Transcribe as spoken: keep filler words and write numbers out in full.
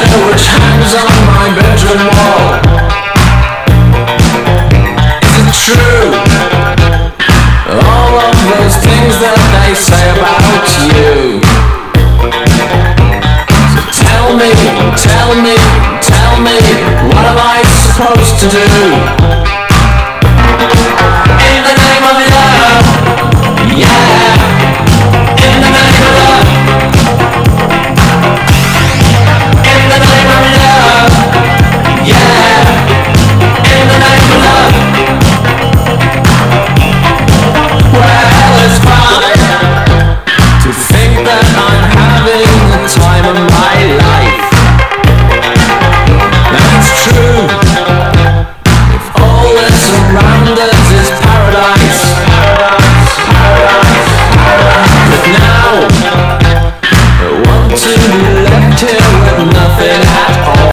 which hangs on my bedroom wall. Is it true? All of those things that they say about you. So tell me, tell me, tell me, what am I supposed to do?